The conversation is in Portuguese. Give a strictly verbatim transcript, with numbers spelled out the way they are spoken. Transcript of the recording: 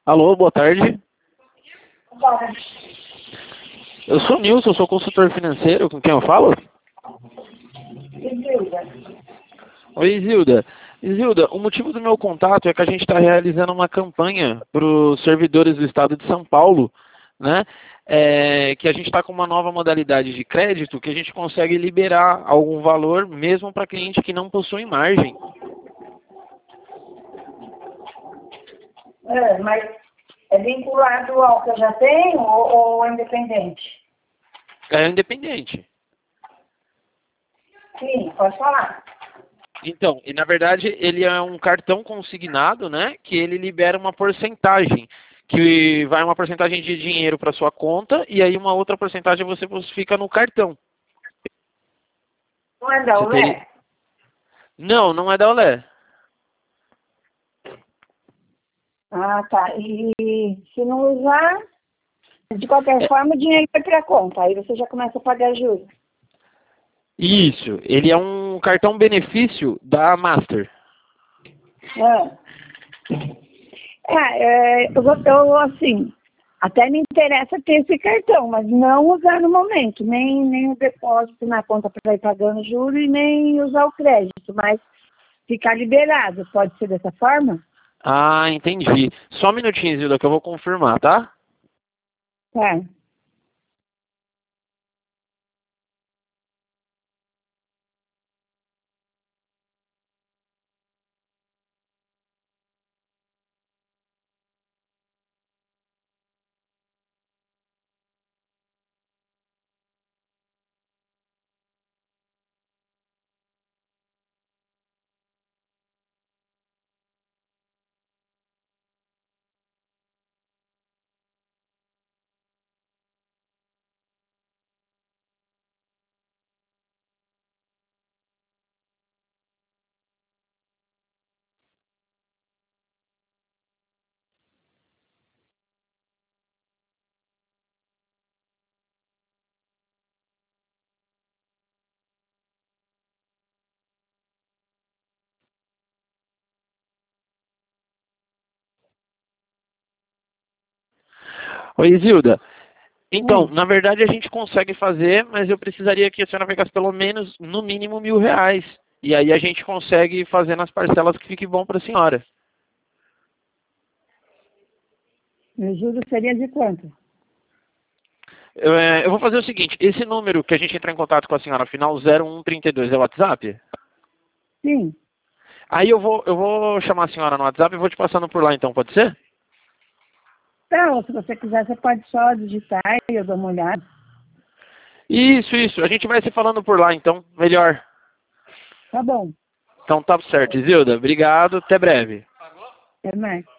Alô, boa tarde. Bora. Eu sou o Nilson, sou consultor financeiro. Com quem eu falo? Isilda. Oi, Isilda. Isilda, o motivo do meu contato é que a gente está realizando uma campanha para os servidores do estado de São Paulo, né? É, que a gente está com uma nova modalidade de crédito que a gente consegue liberar algum valor mesmo para cliente que não possui margem. É, mas é vinculado ao que eu já tenho ou, ou é independente? É independente. Sim, pode falar. Então, e na verdade ele é um cartão consignado, né, que ele libera uma porcentagem, que vai uma porcentagem de dinheiro para sua conta e aí uma outra porcentagem você fica no cartão. Não é da Você U E? teria... Não, não é da Olé. Ah, tá. E se não usar, de qualquer É, forma, o dinheiro vai para a conta. Aí você já começa a pagar juros. isso, ele é um cartão benefício da Master. Ah. É, é, eu, vou- eu, assim, até me interessa ter esse cartão, mas não usar no momento, nem, nem o depósito na conta para ir pagando juros e nem usar o crédito, mas ficar liberado. Pode ser dessa forma? Ah, entendi. Só um minutinho, Zilda, que eu vou confirmar, tá? Tá. Oi, Zilda. Então, Hum. na verdade a gente consegue fazer, mas eu precisaria que a senhora pegasse pelo menos, no mínimo, mil reais. E aí a gente consegue fazer nas parcelas que fique bom para a senhora. O juro seria de quanto? Eu, é, eu vou fazer o seguinte, esse número que a gente entra em contato com a senhora, final zero um trinta e dois, é o WhatsApp? Sim. Aí eu vou, eu vou chamar a senhora no WhatsApp e vou te passando por lá então, pode ser? Então, se você quiser, você pode só digitar e eu dou uma olhada. Isso, isso. A gente vai se falando por lá então, melhor. Tá bom. Então tá certo, Zilda. Obrigado, até breve. Até mais.